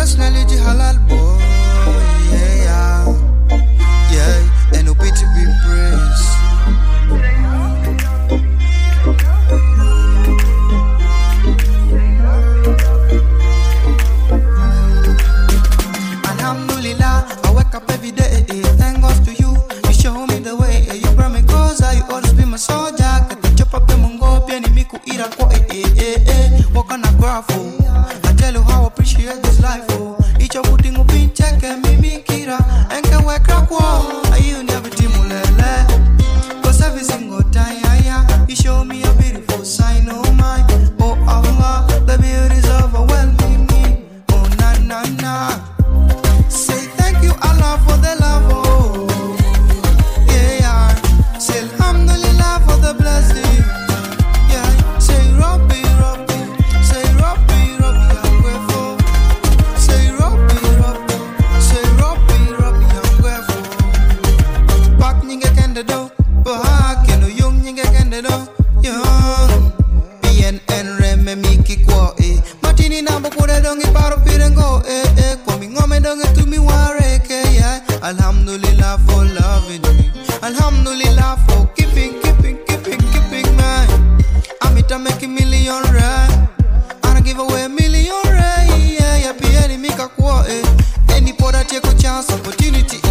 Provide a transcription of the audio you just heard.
personally the halal boy, yeah, yeah, and no pity be praised. Alhamdulillah, I wake up every day, thank God to you. You show me the way, you brought me closer, you always be my soldier. Kata chop up the mungo, pia ni miku ira kwa walk on a graph, I tell you how I appreciate this life, oh. Each of putting up in check and me kira, and can work crack wall. I you never timulele, cause every single time, you show me a beautiful sign, oh my, oh Allah, the beauty's overwhelming me, oh na na na. Say thank you Allah for the love, oh yeah. Say alhamdulillah for the blessing, yeah. Say Rabbi, Rabbi, say Rabbi, Rabbi, I'm grateful. Say Rabbi, Rabbi, say Rabbi, Rabbi, I'm grateful. Back nigga can the do, back and the young nigga can the do, young. BNN reme miki kwa Martini namba kure dongi paro pirengo Kwa ngome dongi tumi wareke yeah. Alhamdulillah for loving me. Alhamdulillah for keeping man. Amita make a million rand. I don't give away a million rand. Yeah, yeah, pieni mika kwa any poda take a chance opportunity.